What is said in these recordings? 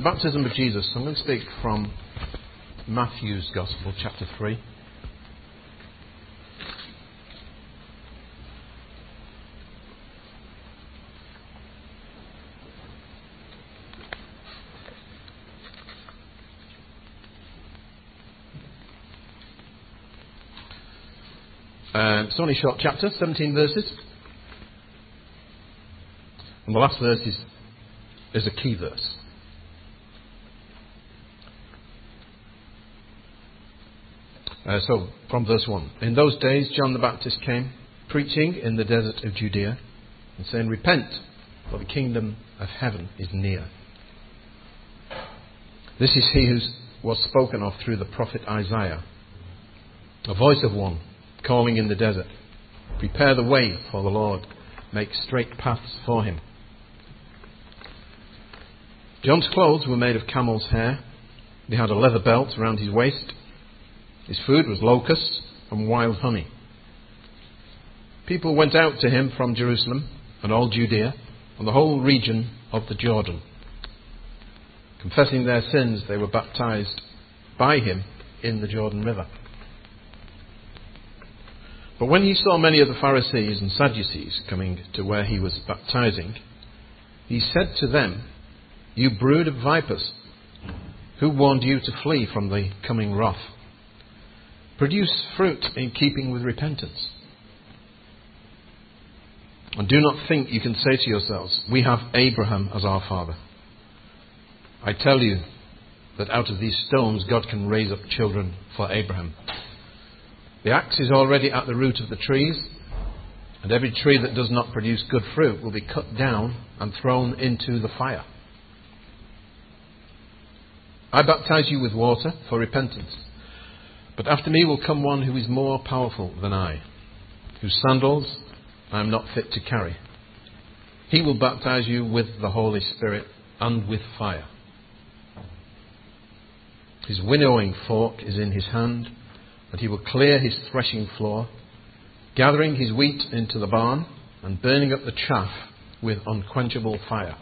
The baptism of Jesus. I'm going to speak from Matthew's Gospel, chapter 3. It's only a short chapter, 17 verses. And the last verse is a key verse. So, from verse 1. In those days John the Baptist came, preaching in the desert of Judea, and saying, Repent, for the kingdom of heaven is near. This is he who was spoken of through the prophet Isaiah. A voice of one calling in the desert, Prepare the way for the Lord, make straight paths for him. John's clothes were made of camel's hair. He had a leather belt around his waist. His food was locusts and wild honey. People went out to him from Jerusalem and all Judea and the whole region of the Jordan. Confessing their sins, they were baptized by him in the Jordan River. But when he saw many of the Pharisees and Sadducees coming to where he was baptizing, he said to them, You brood of vipers, who warned you to flee from the coming wrath? Produce fruit in keeping with repentance. And do not think you can say to yourselves, We have Abraham as our father. I tell you that out of these stones God can raise up children for Abraham. The axe is already at the root of the trees, and every tree that does not produce good fruit will be cut down and thrown into the fire. I baptize you with water for repentance, but after me will come one who is more powerful than I, whose sandals I am not fit to carry. He will baptize you with the Holy Spirit and with fire. His winnowing fork is in his hand, and he will clear his threshing floor, gathering his wheat into the barn and burning up the chaff with unquenchable fire.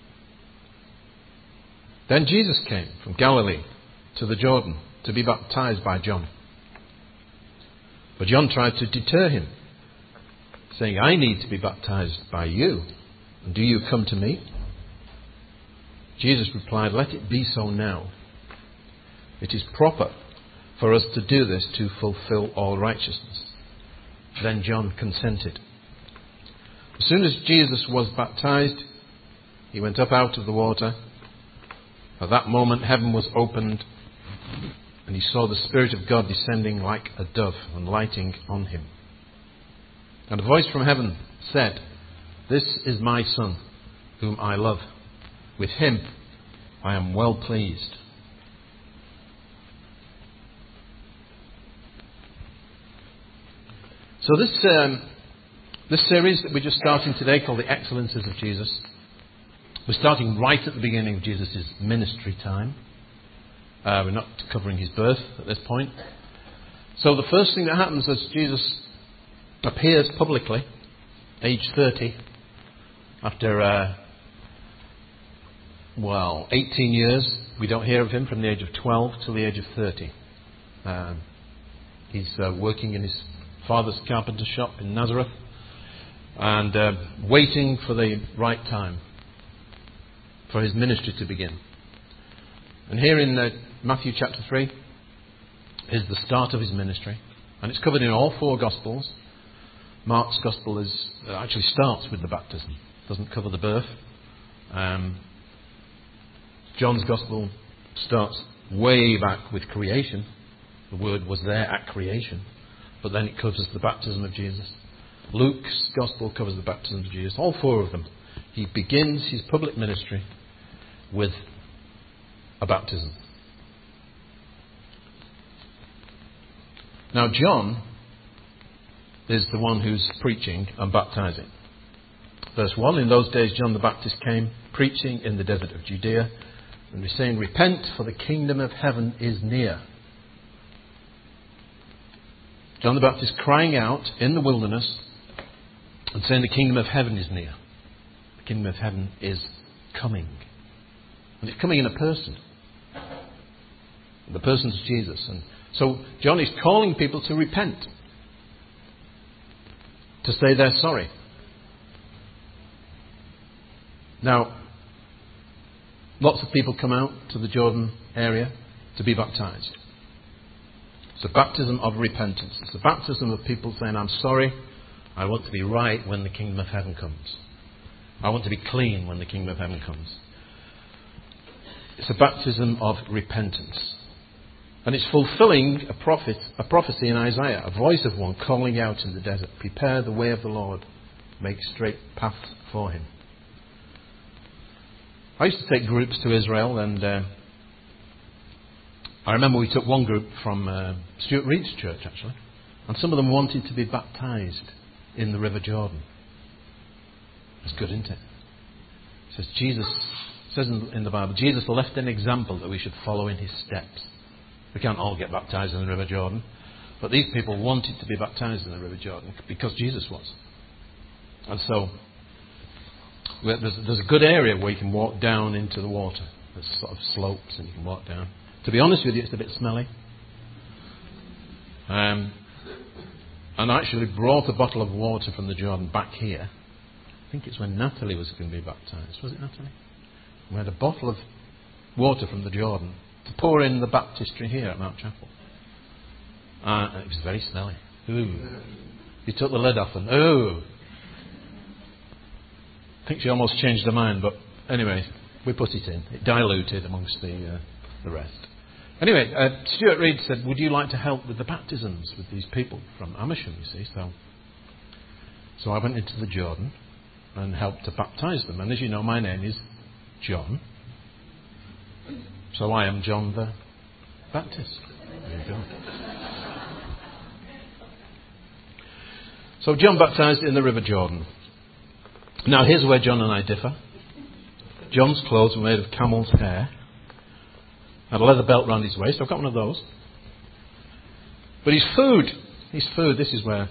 Then Jesus came from Galilee to the Jordan to be baptized by John. But John tried to deter him, saying, I need to be baptized by you, and do you come to me? Jesus replied, Let it be so now. It is proper for us to do this to fulfill all righteousness. Then John consented. As soon as Jesus was baptized, he went up out of the water. At that moment heaven was opened, and he saw the Spirit of God descending like a dove and lighting on him. And a voice from heaven said, This is my Son, whom I love. With him I am well pleased. So this series that we're just starting today, called The Excellences of Jesus, we're starting right at the beginning of Jesus' ministry time. We're not covering his birth at this point. So the first thing that happens as Jesus appears publicly, age 30, after 18 years, we don't hear of him from the age of 12 till the age of 30. He's working in his father's carpenter shop in Nazareth and waiting for the right time for his ministry to begin. And here in Matthew chapter 3 is the start of his ministry, and it's covered in all four Gospels. Mark's Gospel actually starts with the baptism, doesn't cover the birth. John's Gospel starts way back with creation. The Word was there at creation. But then it covers the baptism of Jesus. Luke's Gospel covers the baptism of Jesus. All four of them. He begins his public ministry with a baptism. Now John is the one who's preaching and baptizing. Verse 1, In those days John the Baptist came, preaching in the desert of Judea, and he's saying, Repent, for the kingdom of heaven is near. John the Baptist crying out in the wilderness and saying the kingdom of heaven is near. The kingdom of heaven is coming. And it's coming in a person. The person's Jesus. And so John is calling people to repent, to say they're sorry. Now, lots of people come out to the Jordan area to be baptized. It's a baptism of repentance. It's a baptism of people saying, I'm sorry, I want to be right when the kingdom of heaven comes. I want to be clean when the kingdom of heaven comes. It's a baptism of repentance. And it's fulfilling a prophecy in Isaiah, a voice of one calling out in the desert, prepare the way of the Lord, make straight paths for him. I used to take groups to Israel, and I remember we took one group from Stuart Reed's church, actually, and some of them wanted to be baptized in the River Jordan. It's good, isn't it? It says in the Bible, Jesus left an example that we should follow in his steps. We can't all get baptized in the River Jordan, but these people wanted to be baptized in the River Jordan because Jesus was. And so there's a good area where you can walk down into the water. There's sort of slopes and you can walk down. To be honest with you, it's a bit smelly. And I actually brought a bottle of water from the Jordan back here. I think it's when Natalie was going to be baptized. Was it Natalie? We had a bottle of water from the Jordan to pour in the baptistry here at Mount Chapel. It was very smelly. Ooh. You took the lid off and ooh. I think she almost changed her mind, but anyway, we put it in. It diluted amongst the rest. Anyway, Stuart Reed said, would you like to help with the baptisms with these people from Amersham, you see? So I went into the Jordan and helped to baptize them. And as you know, my name is John. So I am John the Baptist. There you go. So John baptized in the River Jordan. Now here's where John and I differ. John's clothes were made of camel's hair. Had a leather belt round his waist. I've got one of those. But his food, this is where,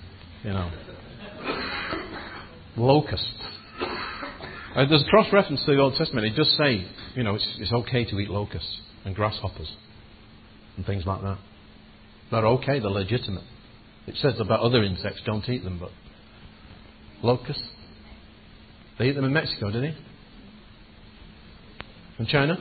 locusts. There's a cross-reference to the Old Testament. It does say, it's okay to eat locusts and grasshoppers and things like that. They're okay, they're legitimate. It says about other insects, don't eat them, but locusts, they eat them in Mexico, do they? In China?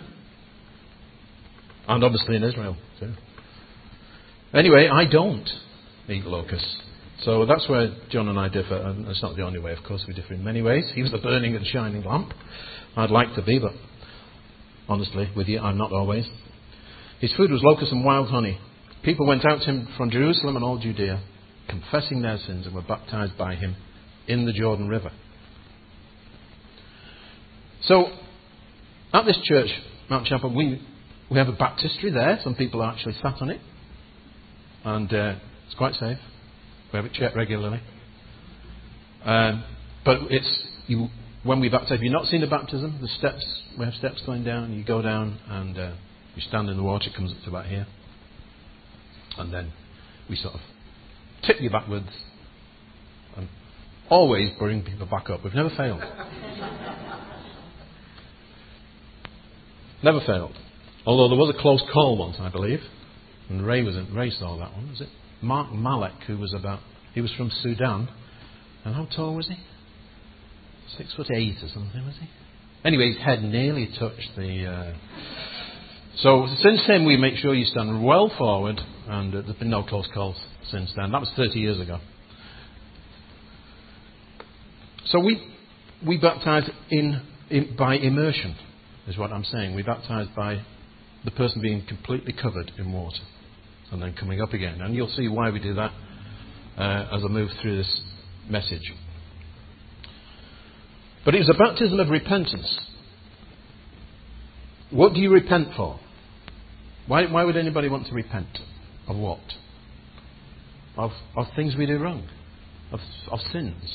And obviously in Israel too. Anyway, I don't eat locusts. So that's where John and I differ. And it's not the only way, of course. We differ in many ways. He was the burning and shining lamp. I'd like to be, but honestly, with you, I'm not always. His food was locusts and wild honey. People went out to him from Jerusalem and all Judea, confessing their sins, and were baptized by him in the Jordan River. So, at this church, Mount Chapel, we have a baptistry there. Some people are actually sat on it. And it's quite safe. We have it checked regularly. But when we baptize, if you've not seen a baptism, the steps, we have steps going down. You go down and you stand in the water. It comes up to about here. And then we sort of tip you backwards and always bring people back up. We've never failed. Never failed. Although there was a close call once, I believe. And Ray saw that one, was it? Mark Malek, he was from Sudan. And how tall was he? 6'8" or something, was he? Anyway, his head nearly touched the... So since then we make sure you stand well forward, and there's been no close calls since then. That was 30 years ago. So we baptise by immersion, is what I'm saying. We baptise by the person being completely covered in water and then coming up again. And you'll see why we do that as I move through this message. But it was a baptism of repentance. What do you repent for? Why would anybody want to repent? Of what? Of things we do wrong. Of sins.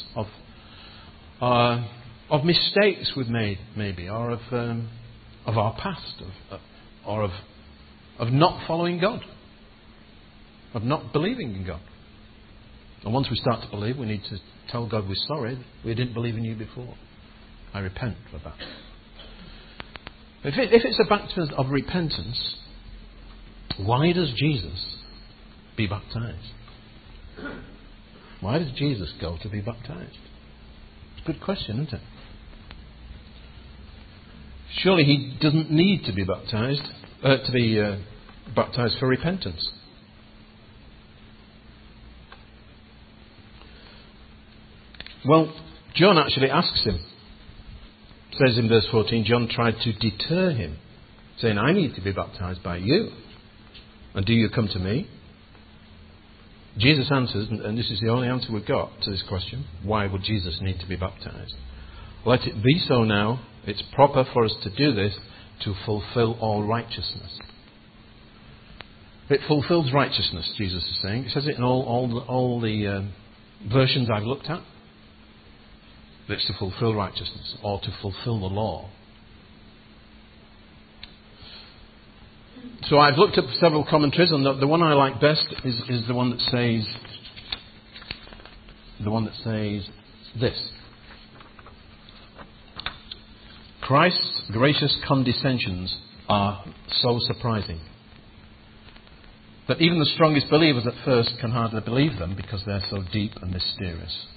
Of mistakes we've made, maybe. Or of our past. Or of not following God. Of not believing in God. And once we start to believe, we need to tell God we're sorry. We didn't believe in you before. I repent for that. If it's a baptism of repentance, why does Jesus be baptized? Why does Jesus go to be baptized? It's a good question, isn't it? Surely he doesn't need to be baptized for repentance. Well, John actually asks him. It says in verse 14, John tried to deter him, saying, I need to be baptized by you. And do you come to me? Jesus answers, and this is the only answer we've got to this question, why would Jesus need to be baptized? Let it be so now. It's proper for us to do this to fulfill all righteousness. It fulfills righteousness, Jesus is saying. It says it in all the versions I've looked at. It's to fulfill righteousness, or to fulfill the law. So I've looked up several commentaries, and the one I like best is the one that says this. Christ's gracious condescensions are so surprising that even the strongest believers at first can hardly believe them because they're so deep and mysterious.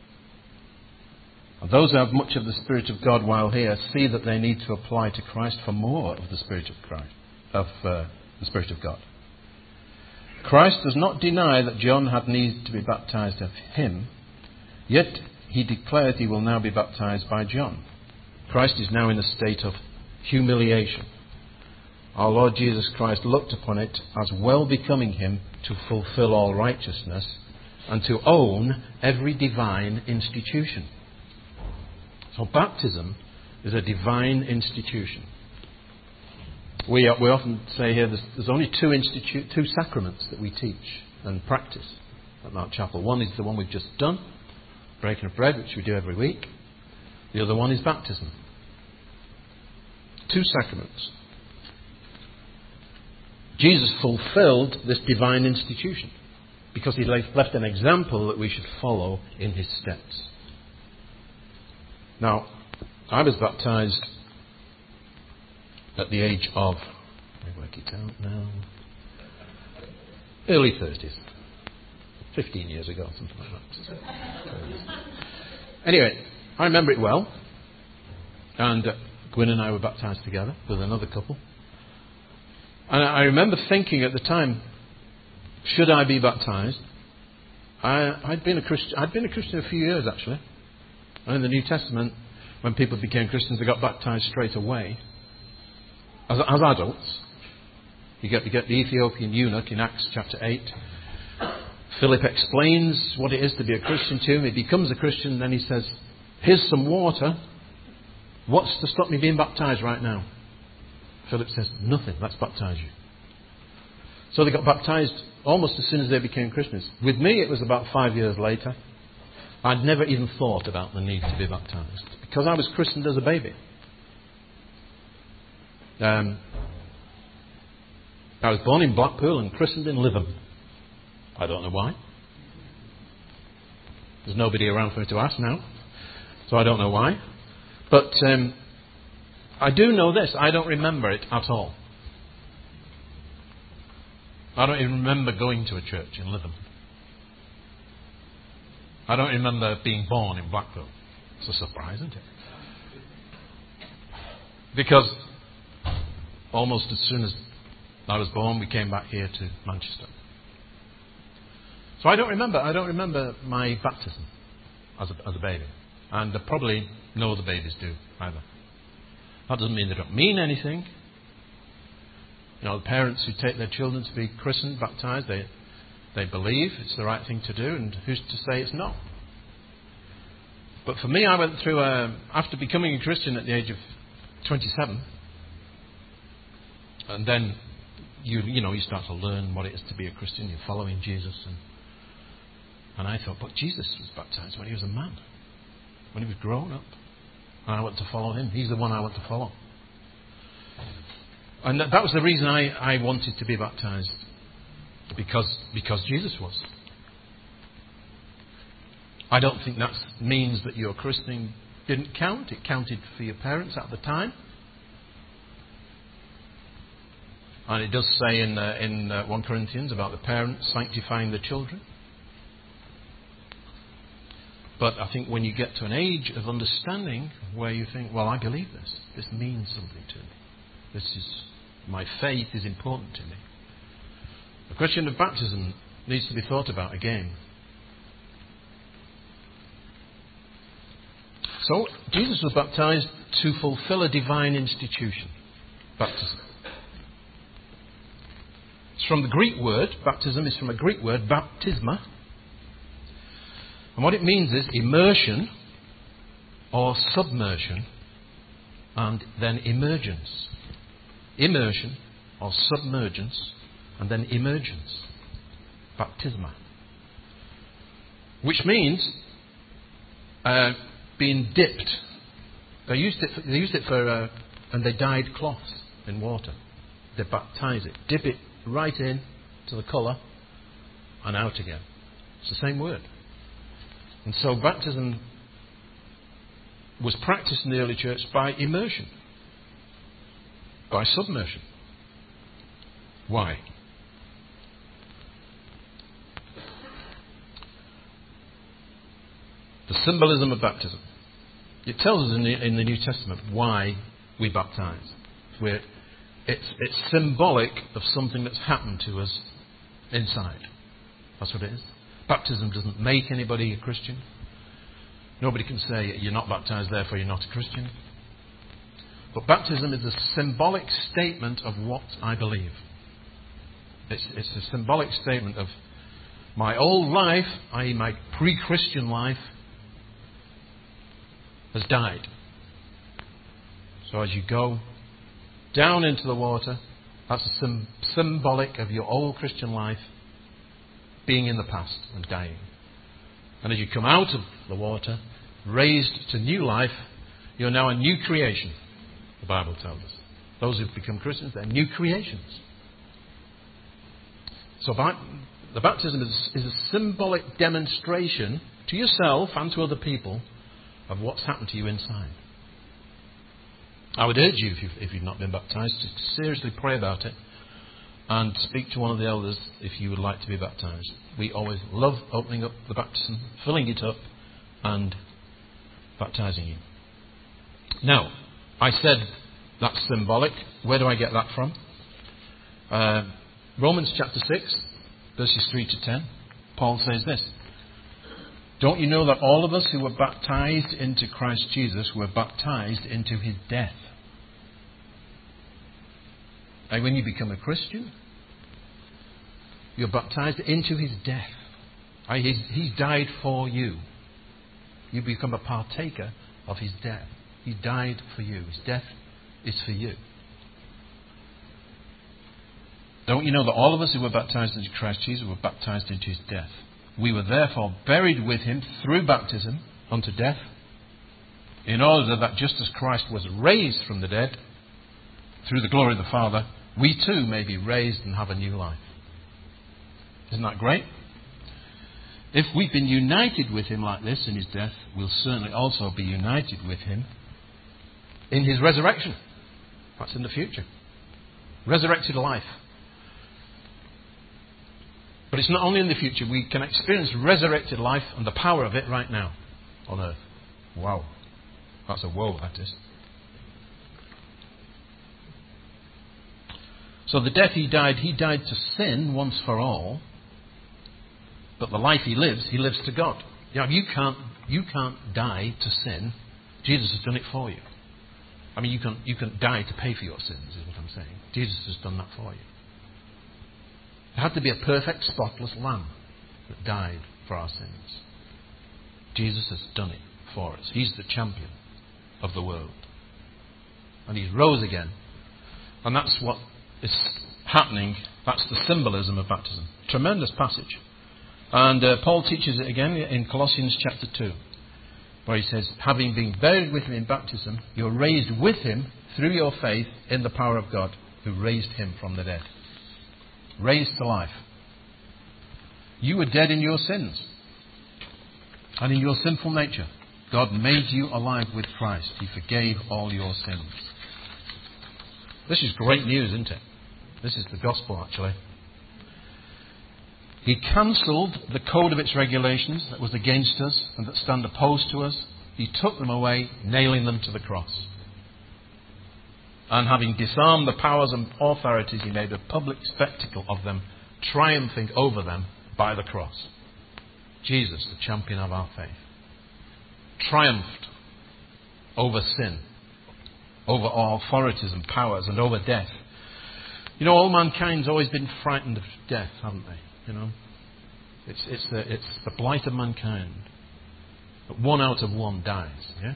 And those who have much of the Spirit of God while here see that they need to apply to Christ for more of the Spirit of Christ, the Spirit of God. Christ does not deny that John had need to be baptized of him, yet he declares he will now be baptized by John. Christ is now in a state of humiliation. Our Lord Jesus Christ looked upon it as well becoming him to fulfill all righteousness and to own every divine institution. So baptism is a divine institution. We often say here there's only two sacraments that we teach and practice at Mount Chapel. One is the one we've just done, breaking of bread, which we do every week. The other one is baptism. Two sacraments. Jesus fulfilled this divine institution because he left an example that we should follow in his steps. Now, I was baptized at the age of, let me work it out now, early 30s. 15 years ago, something like that. Anyway, I remember it well. And Gwyn and I were baptized together with another couple. And I remember thinking at the time, should I be baptized? I'd been a Christian a few years, actually. And in the New Testament, when people became Christians, they got baptized straight away. As adults. You get the Ethiopian eunuch in Acts chapter 8. Philip explains what it is to be a Christian to him. He becomes a Christian, then he says, here's some water. What's to stop me being baptized right now? Philip says, nothing, let's baptize you. So they got baptized almost as soon as they became Christians. With me, it was about 5 years later. I'd never even thought about the need to be baptized because I was christened as a baby. I was born in Blackpool and christened in Lytham. I don't know why. There's nobody around for me to ask now, so I don't know why. But I do know this. I don't remember it at all. I don't even remember going to a church in Lytham. I don't remember being born in Blackpool. It's a surprise, isn't it? Because almost as soon as I was born, we came back here to Manchester. So I don't remember my baptism as a baby. And probably no other babies do either. That doesn't mean they don't mean anything. You know, the parents who take their children to be christened, baptized, they believe it's the right thing to do, and who's to say it's not? But for me, I went through, after becoming a Christian at the age of 27, and then you start to learn what it is to be a Christian. You're following Jesus, and I thought, but Jesus was baptized when he was a man, when he was grown up, and I want to follow him. He's the one I want to follow. And that was the reason I wanted to be baptized, because Jesus was. I don't think that means that your christening didn't count. It counted for your parents at the time. And it does say in 1 Corinthians about the parents sanctifying the children. But I think when you get to an age of understanding where you think, well, I believe this. This means something to me. My faith is important to me. The question of baptism needs to be thought about again. So, Jesus was baptized to fulfill a divine institution. Baptism. It's from the Greek word, baptism is from a Greek word, baptisma. And what it means is immersion or submersion and then emergence. Immersion or submergence and then emergence. Baptisma. Which means being dipped. They used it for and they dyed cloths in water. They baptize it. Dip it right in to the colour and out again. It's the same word. And so baptism was practiced in the early church by immersion, by submersion. Why? The symbolism of baptism. It tells us in the New Testament why we baptize. It's symbolic of something that's happened to us inside. That's what it is. Baptism doesn't make anybody a Christian. Nobody can say you're not baptized, therefore you're not a Christian. But baptism is a symbolic statement of what I believe. It's a symbolic statement of my old life, i.e. my pre-Christian life, has died. So as you go down into the water, that's a symbolic of your old Christian life being in the past and dying. And as you come out of the water, raised to new life, you're now a new creation, the Bible tells us. Those who've become Christians, they're new creations. So the baptism is a symbolic demonstration to yourself and to other people of what's happened to you inside. I would urge you, if you've not been baptized, to seriously pray about it and speak to one of the elders if you would like to be baptized. We always love opening up the baptism, filling it up and baptizing you. Now, I said that's symbolic. Where do I get that from? Romans chapter 6, verses 3 to 10. Paul says this: don't you know that all of us who were baptized into Christ Jesus were baptized into his death? And when you become a Christian, you're baptized into his death. He's died for you. You become a partaker of his death. He died for you. His death is for you. Don't you know that all of us who were baptized into Christ Jesus were baptized into his death? We were therefore buried with him through baptism unto death, in order that just as Christ was raised from the dead through the glory of the Father, we too may be raised and have a new life. Isn't that great? If we've been united with him like this in his death, we'll certainly also be united with him in his resurrection. That's in the future. Resurrected life. But it's not only in the future. We can experience resurrected life and the power of it right now on earth. Wow. That's a woe, that is. So the death he died to sin once for all. But the life he lives to God. You can't die to sin. Jesus has done it for you. I mean, you can die to pay for your sins, is what I'm saying. Jesus has done that for you. There had to be a perfect, spotless lamb that died for our sins. Jesus has done it for us. He's the champion of the world. And he's rose again. And that's what is happening. That's the symbolism of baptism. Tremendous passage. And Paul teaches it again in Colossians chapter 2, where he says, having been buried with him in baptism, you're raised with him through your faith in the power of God, who raised him from the dead. Raised to life. You were dead in your sins and in your sinful nature. God made you alive with Christ. He forgave all your sins. This is great news, isn't it? This is the gospel, actually. He cancelled the code of its regulations that was against us and that stand opposed to us. He took them away, nailing them to the cross. And having disarmed the powers and authorities, he made a public spectacle of them, triumphing over them by the cross. Jesus, the champion of our faith, triumphed over sin, over all authorities and powers, and over death. You know, all mankind's always been frightened of death, haven't they? You know, it's the blight of mankind. But 1 out of 1 dies. Yeah.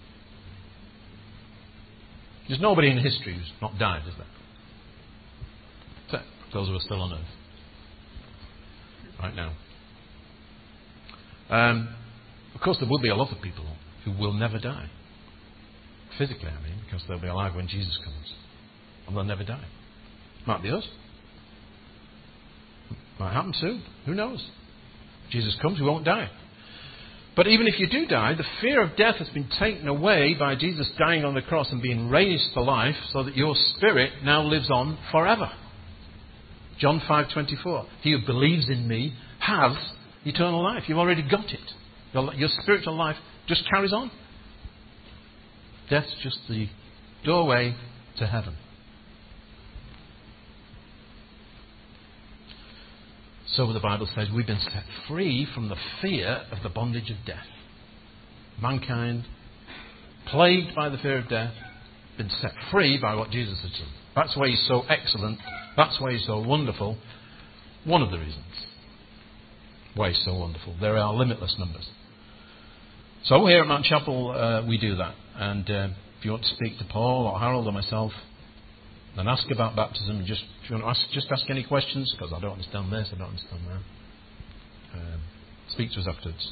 There's nobody in history who's not died, is there? Except those who are still on earth right now. Of course, there will be a lot of people who will never die. Physically, I mean, because they'll be alive when Jesus comes. And they'll never die. Might be us. Might happen soon. Who knows? If Jesus comes, we won't die. But even if you do die, the fear of death has been taken away by Jesus dying on the cross and being raised to life, so that your spirit now lives on forever. John 5:24. He who believes in me has eternal life. You've already got it. Your spiritual life just carries on. Death's just the doorway to heaven. So the Bible says we've been set free from the fear of the bondage of death. Mankind, plagued by the fear of death, been set free by what Jesus has done. That's why he's so excellent. That's why he's so wonderful. One of the reasons why he's so wonderful. There are limitless numbers. So here at Mount Chapel, we do that. And if you want to speak to Paul or Harold or myself, then ask about baptism. If you want to ask any questions, because I don't understand this, I don't understand that. Speak to us afterwards.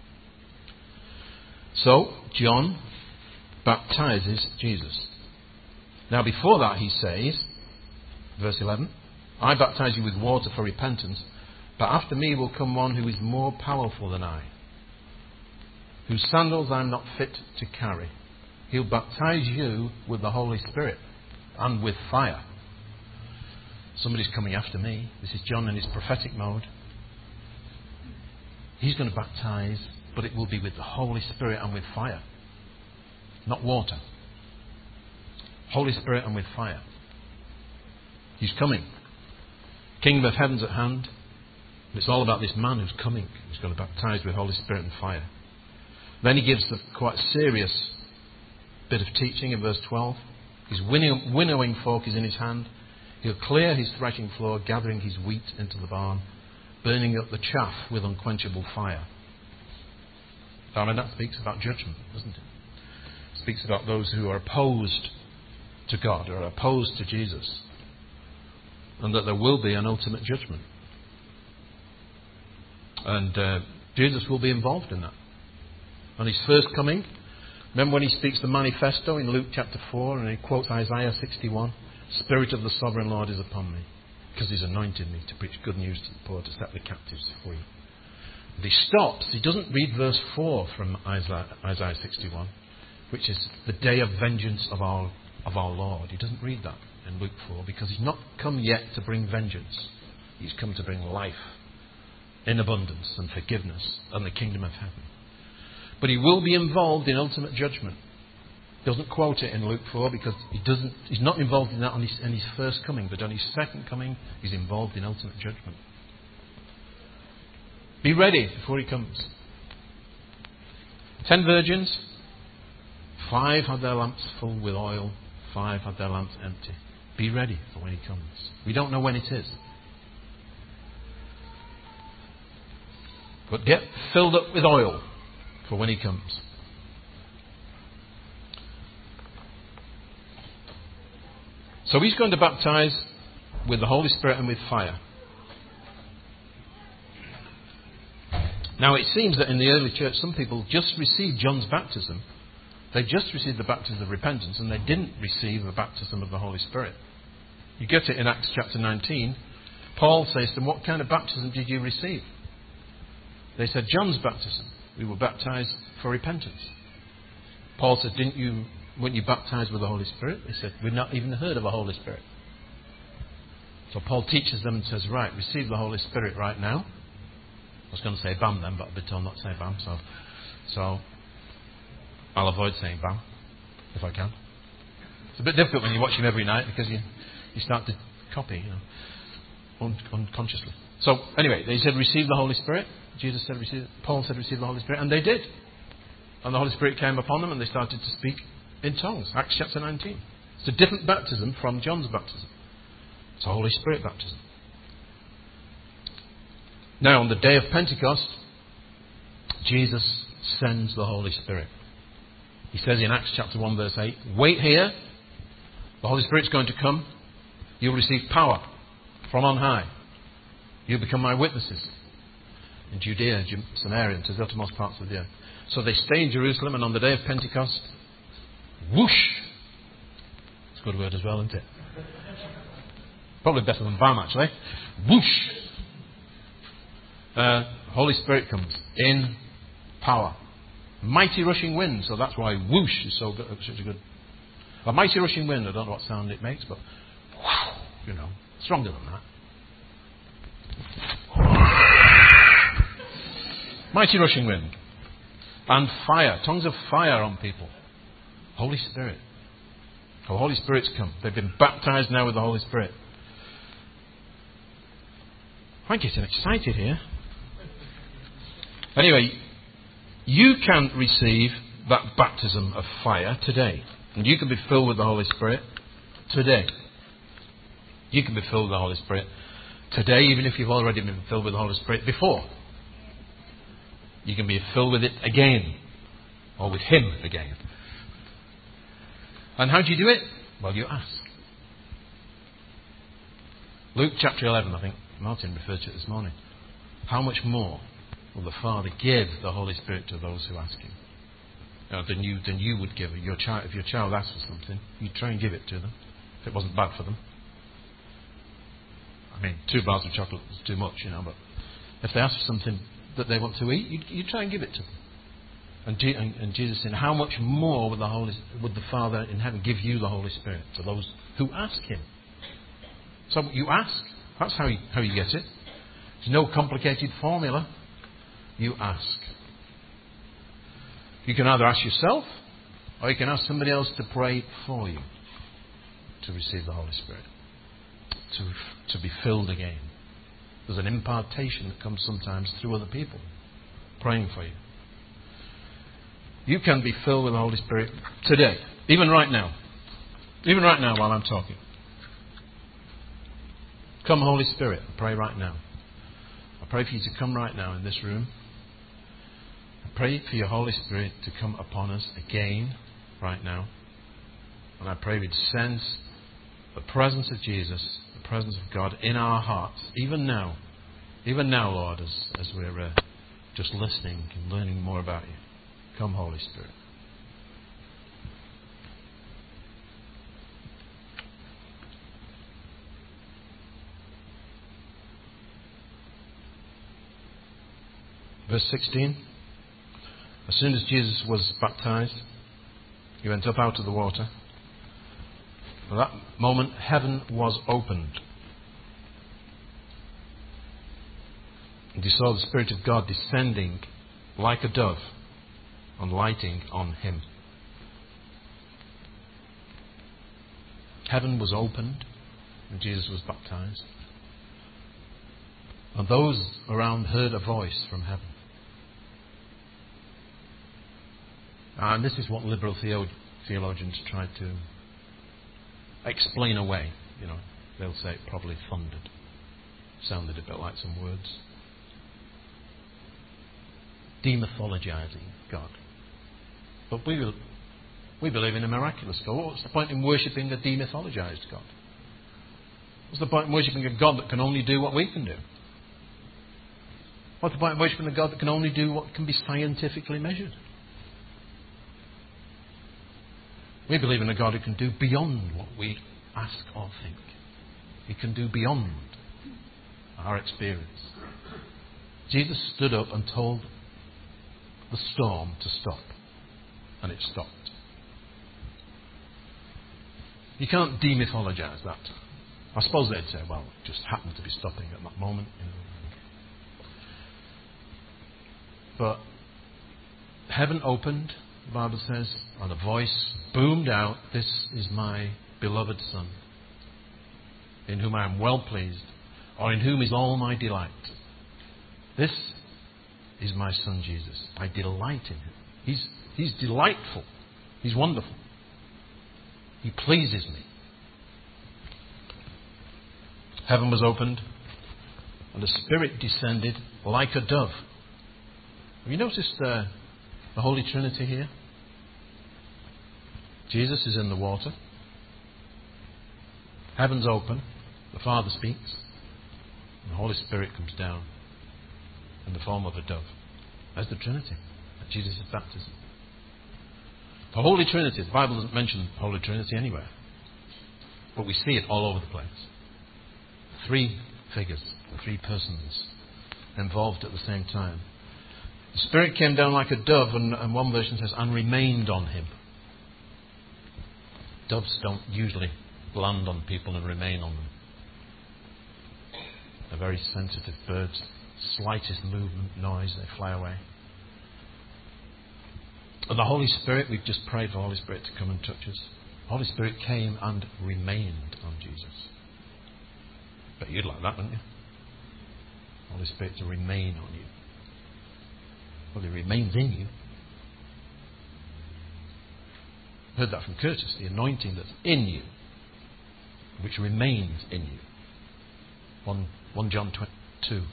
So, John baptizes Jesus. Now before that he says, verse 11, I baptize you with water for repentance, but after me will come one who is more powerful than I, whose sandals I am not fit to carry. He'll baptize you with the Holy Spirit and with fire. Somebody's coming after me. This is John in his prophetic mode. He's going to baptize, but it will be with the Holy Spirit and with fire. Not water. Holy Spirit and with fire. He's coming. Kingdom of heaven's at hand. It's all about this man who's coming. He's going to baptize with Holy Spirit and fire. Then he gives a quite serious bit of teaching in verse 12. His winnowing fork is in his hand. He'll clear his threshing floor, gathering his wheat into the barn, burning up the chaff with unquenchable fire. I mean, that speaks about judgment, doesn't it? It speaks about those who are opposed to God, or are opposed to Jesus, and that there will be an ultimate judgment. And Jesus will be involved in that. On his first coming, remember when he speaks the manifesto in Luke chapter 4, and he quotes Isaiah 61, Spirit of the Sovereign Lord is upon me, because he's anointed me to preach good news to the poor, to set the captives free. And he stops. He doesn't read verse 4 from Isaiah 61, which is the day of vengeance of our Lord. He doesn't read that in Luke 4, because he's not come yet to bring vengeance. He's come to bring life in abundance and forgiveness and the kingdom of heaven. But he will be involved in ultimate judgment. He doesn't quote it in Luke 4 because he's not involved in that in his first coming, but on his second coming he's involved in ultimate judgment. Be ready before he comes. 10 virgins, 5 had their lamps full with oil, 5 had their lamps empty. Be ready for when he comes. We don't know when it is. But get filled up with oil for when he comes. So he's going to baptize with the Holy Spirit and with fire. Now it seems that in the early church some people just received John's baptism. They just received the baptism of repentance and they didn't receive the baptism of the Holy Spirit. You get it in Acts chapter 19. Paul says to them, what kind of baptism did you receive? They said, John's baptism. We were baptized for repentance. Paul said, weren't you baptized with the Holy Spirit? They said, we've not even heard of a Holy Spirit. So Paul teaches them and says, right, receive the Holy Spirit right now. I was going to say bam then, but I've been told not to say bam, so I'll avoid saying bam, if I can. It's a bit difficult when you watch him every night because you start to copy, unconsciously. So anyway, they said receive the Holy Spirit. Jesus said Paul said receive the Holy Spirit, and they did. And the Holy Spirit came upon them and they started to speak in tongues. Acts chapter 19. It's a different baptism from John's baptism. It's a Holy Spirit baptism. Now, on the day of Pentecost, Jesus sends the Holy Spirit. He says in Acts chapter 1 verse 8, wait here, the Holy Spirit's going to come, you'll receive power from on high. You'll become my witnesses in Judea, Samaria, and to the uttermost parts of the earth. So they stay in Jerusalem, and on the day of Pentecost, whoosh! It's a good word as well, isn't it? Probably better than bam, actually. Whoosh! Holy Spirit comes in power. Mighty rushing wind, so that's why whoosh is so good, such a good... A mighty rushing wind, I don't know what sound it makes, but whoosh, stronger than that. Mighty rushing wind. And fire, tongues of fire on people. Holy Spirit. The Holy Spirit's come. They've been baptized now with the Holy Spirit. I'm getting excited here. Anyway, you can receive that baptism of fire today. And you can be filled with the Holy Spirit today. You can be filled with the Holy Spirit today, even if you've already been filled with the Holy Spirit before. You can be filled with it again. Or with Him again. And how do you do it? Well, you ask. Luke chapter 11, I think Martin referred to it this morning. How much more will the Father give the Holy Spirit to those who ask Him? Than you would give your child. If your child asks for something, you'd try and give it to them. If it wasn't bad for them. I mean, 2 bars of chocolate is too much, but if they ask for something that they want to eat, you try and give it to them. And Jesus said, how much more would the Father in heaven give you the Holy Spirit to those who ask Him? So you ask. That's how you get it. There's no complicated formula. You ask. You can either ask yourself, or you can ask somebody else to pray for you to receive the Holy Spirit, to be filled again. There's an impartation that comes sometimes through other people praying for you. You can be filled with the Holy Spirit today, even right now. Even right now while I'm talking. Come, Holy Spirit, I pray right now. I pray for you to come right now in this room. I pray for your Holy Spirit to come upon us again right now. And I pray we'd sense the presence of Jesus, the presence of God in our hearts, even now, Lord, as we're just listening and learning more about you. Come, Holy Spirit. Verse 16. As soon as Jesus was baptized, He went up out of the water. At that moment, heaven was opened. And He saw the Spirit of God descending like a dove and lighting on Him. Heaven was opened when Jesus was baptized. And those around heard a voice from heaven. And this is what liberal theologians try to explain away. They'll say it probably thundered. Sounded a bit like some words. Demythologizing God. But we believe in a miraculous God. What's the point in worshipping a demythologized God? What's the point in worshipping a God that can only do what we can do? What's the point in worshipping a God that can only do what can be scientifically measured? We believe in a God who can do beyond what we ask or think. He can do beyond our experience. Jesus stood up and told the storm to stop. And it stopped. You can't demythologize that. I suppose they'd say, well, it just happened to be stopping at that moment. But heaven opened, the Bible says, and a voice boomed out, "This is my beloved Son, in whom I am well pleased, or in whom is all my delight. This is my Son Jesus. I delight in him." He's delightful. He's wonderful. He pleases me. Heaven was opened, and the Spirit descended like a dove. Have you noticed the Holy Trinity here? Jesus is in the water. Heaven's open. The Father speaks. And the Holy Spirit comes down in the form of a dove. That's the Trinity at Jesus' baptism. The Holy Trinity. The Bible doesn't mention the Holy Trinity anywhere, but we see it all over the place. Three figures, three persons involved at the same time. The Spirit came down like a dove, and one version says, and remained on him. Doves don't usually land on people and remain on them. They're very sensitive birds. Slightest movement, noise, they fly away. And the Holy Spirit, we've just prayed for the Holy Spirit to come and touch us. The Holy Spirit came and remained on Jesus. But you'd like that, wouldn't you? The Holy Spirit to remain on you. Well, He remains in you. I heard that from Curtis. The anointing that's in you, which remains in you. 1 John 2,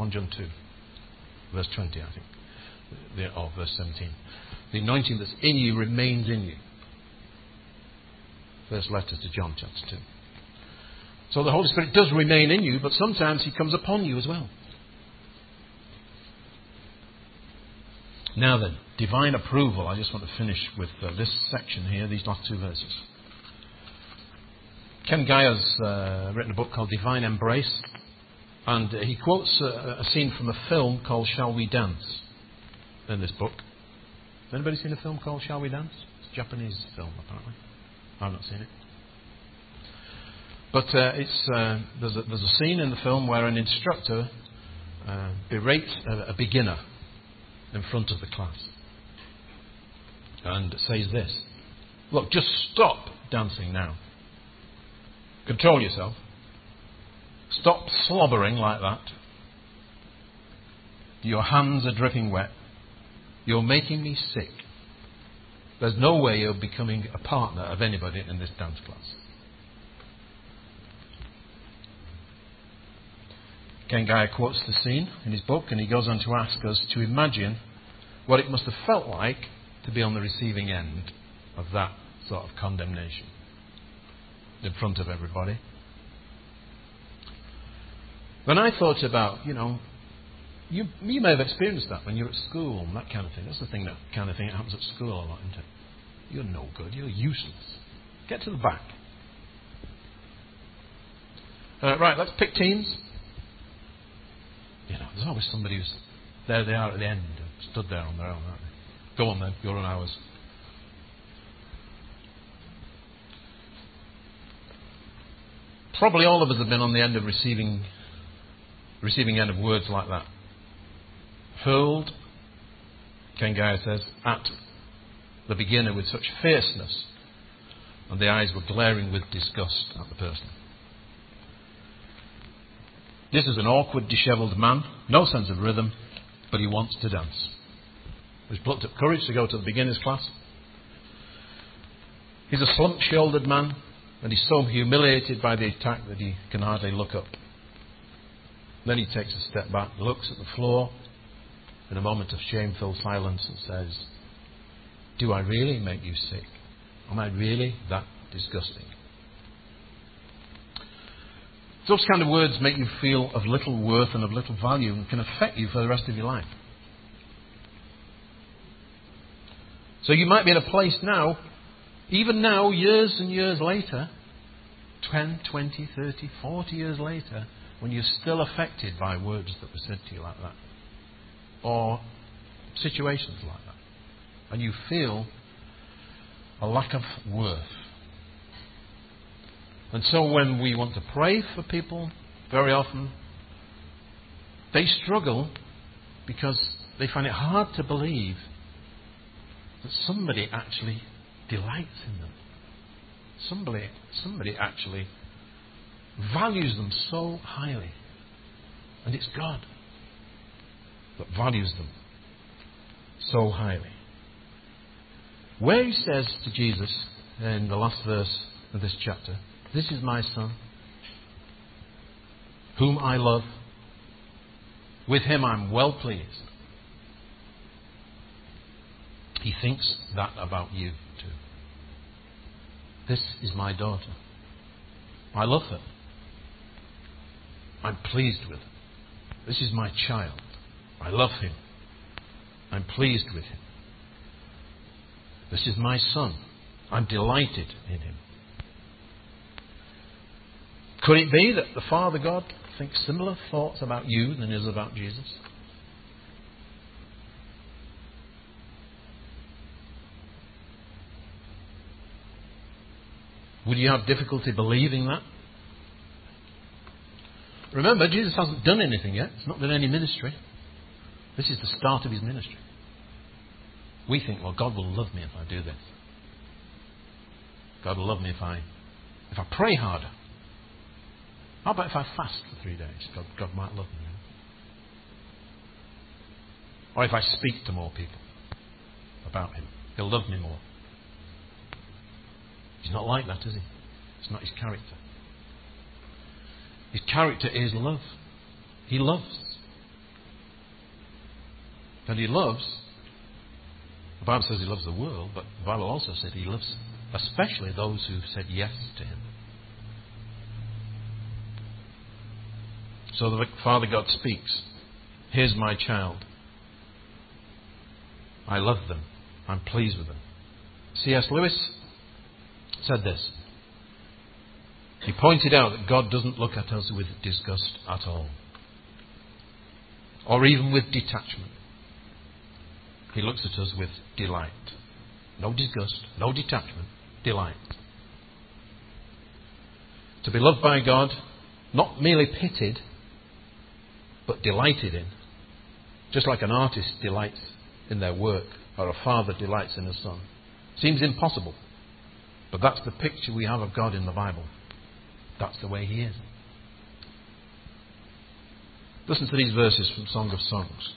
verse 20, I think. Or verse 17. The anointing that's in you remains in you. First letter to John, chapter 2. So the Holy Spirit does remain in you, but sometimes He comes upon you as well. Now then, divine approval. I just want to finish with this section here, these last two verses. Ken Geyer's written a book called Divine Embrace, and he quotes a scene from a film called Shall We Dance in this book. Has anybody seen a film called Shall We Dance? It's a Japanese film, apparently. I've not seen it. But there's a scene in the film where an instructor berates a beginner in front of the class and says this: "Look, just stop dancing now. Control yourself. Stop slobbering like that. Your hands are dripping wet. You're making me sick. There's no way you're becoming a partner of anybody in this dance class." Ken Geyer quotes the scene in his book, and he goes on to ask us to imagine what it must have felt like to be on the receiving end of that sort of condemnation in front of everybody. When I thought about, you may have experienced that when you're at school and that kind of thing. That's the kind of thing that happens at school a lot, isn't it? You're no good. You're useless. Get to the back. Right, let's pick teams. There's always somebody who's there. They are at the end, stood there on their own, aren't they? Go on then, you're on ours. Probably all of us have been on the end of receiving end of words like that. Hurled, Ken Geyer says, at the beginner with such fierceness, and the eyes were glaring with disgust at the person. This is an awkward, dishevelled man, no sense of rhythm, but he wants to dance. He's plucked up courage to go to the beginners class. He's a slump-shouldered man, and he's so humiliated by the attack that he can hardly look up. Then he takes a step back, looks at the floor in a moment of shameful silence and says, "Do I really make you sick? Am I really that disgusting?" Those kind of words make you feel of little worth and of little value and can affect you for the rest of your life. So you might be in a place now, even now, years and years later, 10, 20, 30, 40 years later, when you're still affected by words that were said to you like that, or situations like that, and you feel a lack of worth. And so when we want to pray for people, very often, they struggle because they find it hard to believe that somebody actually delights in them. Somebody actually values them so highly. And it's God that values them so highly. Where he says to Jesus in the last verse of this chapter, "This is my Son, whom I love. With him I'm well pleased." He thinks that about you too. This is my daughter. I love her. I'm pleased with her. This is my child. I love him. I'm pleased with him. This is my son. I'm delighted in him. Could it be that the Father God thinks similar thoughts about you than he does about Jesus? Would you have difficulty believing that? Remember, Jesus hasn't done anything yet. He's not done any ministry. This is the start of his ministry. We think, well, God will love me if I do this. God will love me if I pray harder. How about if I fast for 3 days? God might love me. Or if I speak to more people about him, he'll love me more. He's not like that, is he? It's not his character. His character is love. He loves. And he loves. The Bible says he loves the world, but the Bible also said he loves especially those who said yes to him. So the Father God speaks. Here's my child. I love them. I'm pleased with them. C.S. Lewis said this. He pointed out that God doesn't look at us with disgust at all, or even with detachment. He looks at us with delight. No disgust, no detachment, delight. To be loved by God, not merely pitied, but delighted in. Just like an artist delights in their work, or a father delights in a son. Seems impossible, but that's the picture we have of God in the Bible. That's the way he is. Listen to these verses from Song of Songs.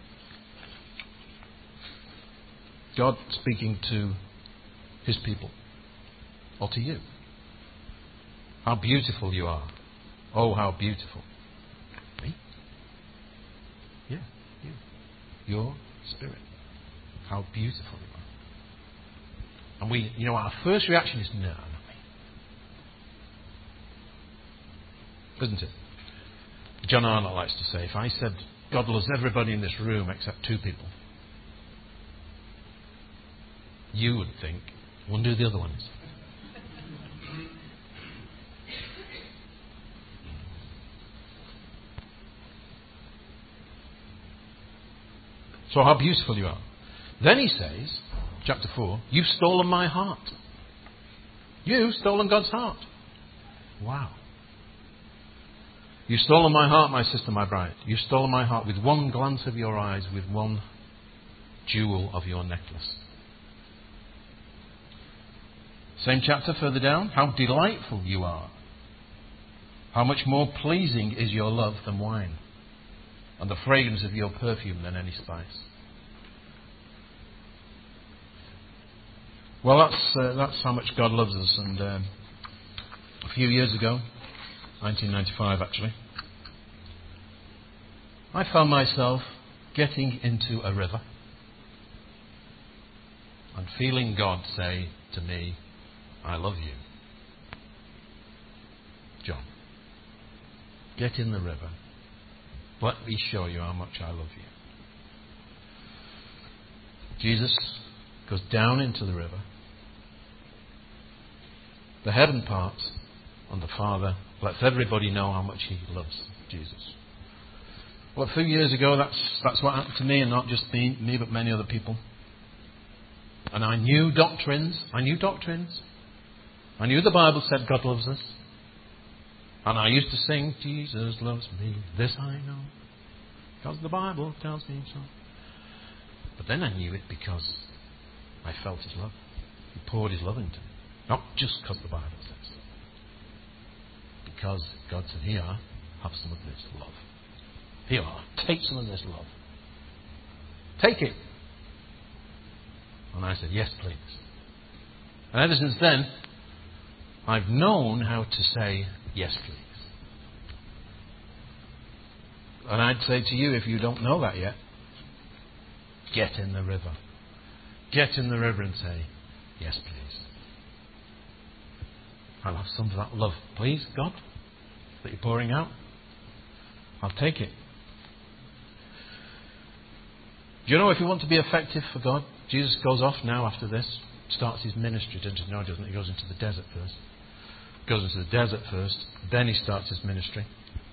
God speaking to his people, or to you. How beautiful you are. Oh, how beautiful. Me? Yeah, you. Your spirit. How beautiful you are. And our first reaction is no. Isn't it? John Arnott likes to say, if I said God loves everybody in this room except 2 people, you would think, wonder who the other one is. So how beautiful you are. Then he says, chapter 4, you've stolen my heart. You've stolen God's heart. Wow. You've stolen my heart, my sister, my bride. You've stolen my heart with one glance of your eyes, with one jewel of your necklace. Same chapter further down. How delightful you are. How much more pleasing is your love than wine, and the fragrance of your perfume than any spice. Well, that's how much God loves us. And a few years ago, 1995 actually, I found myself getting into a river and feeling God say to me, I love you. John, get in the river. Let me show you how much I love you. Jesus goes down into the river. The heaven parts, and the Father lets everybody know how much he loves Jesus. Well, a few years ago, that's what happened to me, and not just me, but many other people. And I knew doctrines. I knew the Bible said God loves us. And I used to sing, Jesus loves me, this I know, because the Bible tells me so. But then I knew it because I felt His love. He poured His love into me. Not just because the Bible says so. Because God said, here, have some of this love. Here, take some of this love. Take it. And I said, yes, please. And ever since then, I've known how to say, yes, please. And I'd say to you, if you don't know that yet, get in the river. Get in the river and say, yes, please. I'll have some of that love, please, God, that you're pouring out. I'll take it. Do you know, if you want to be effective for God, Jesus goes off now after this, starts His ministry. No, he doesn't. He goes into the desert first. Goes into the desert first, then He starts His ministry.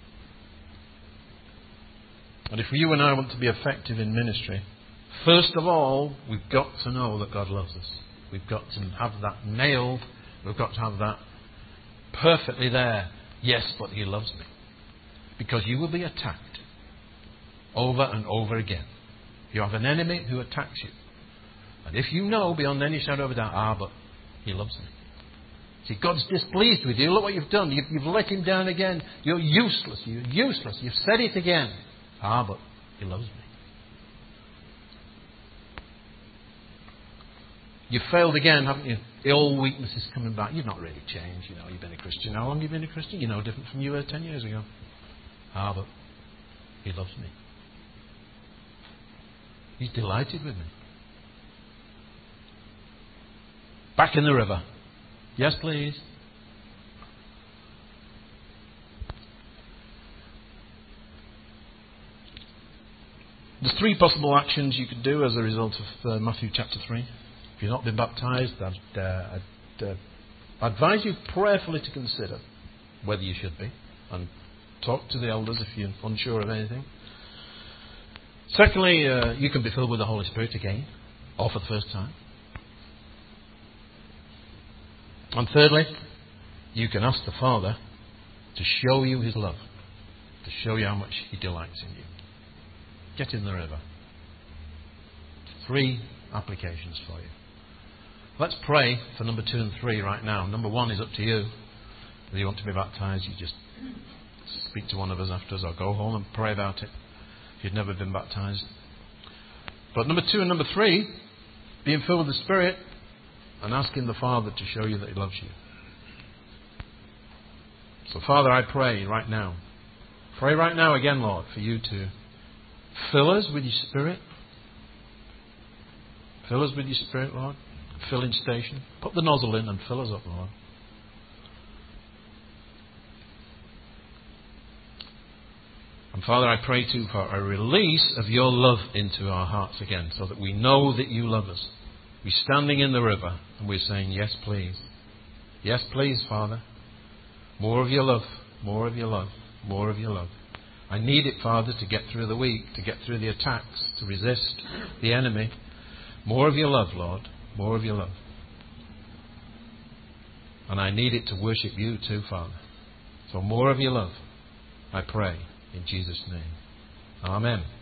And if you and I want to be effective in ministry, first of all, we've got to know that God loves us. We've got to have that nailed. We've got to have that perfectly there. Yes, but He loves me. Because you will be attacked over and over again. You have an enemy who attacks you. And if you know beyond any shadow of a doubt, but He loves me. See, God's displeased with you. Look what you've done. You've let Him down again. You're useless. You're useless. You've said it again. But He loves me. You've failed again, haven't you? The old weakness is coming back. You've not really changed. You've been a Christian. How long have you been a Christian? You're no different from you were 10 years ago. But He loves me. He's delighted with me. Back in the river. Yes, please. There's 3 possible actions you could do as a result of Matthew chapter 3. If you've not been baptized, I'd advise you prayerfully to consider whether you should be, and talk to the elders if you're unsure of anything. Secondly, you can be filled with the Holy Spirit again, or for the first time. And thirdly, you can ask the Father to show you His love, to show you how much He delights in you. Get in the river. 3 applications for you. Let's pray for number 2 and 3 right now. Number 1 is up to you. If you want to be baptized, you just speak to one of us afterwards, or go home and pray about it if you've never been baptized. But number 2 and number 3, being filled with the Spirit and asking the Father to show you that He loves you. So Father, I pray right now. Pray right now again, Lord, for you to fill us with your Spirit. Fill us with your Spirit, Lord. Filling station. Put the nozzle in and fill us up, Lord. And Father, I pray too for a release of your love into our hearts again, so that we know that you love us. We're standing in the river and we're saying, yes, please. Yes, please, Father. More of your love. More of your love. More of your love. I need it, Father, to get through the week, to get through the attacks, to resist the enemy. More of your love, Lord. More of your love. And I need it to worship you too, Father. So more of your love, I pray, in Jesus' name. Amen.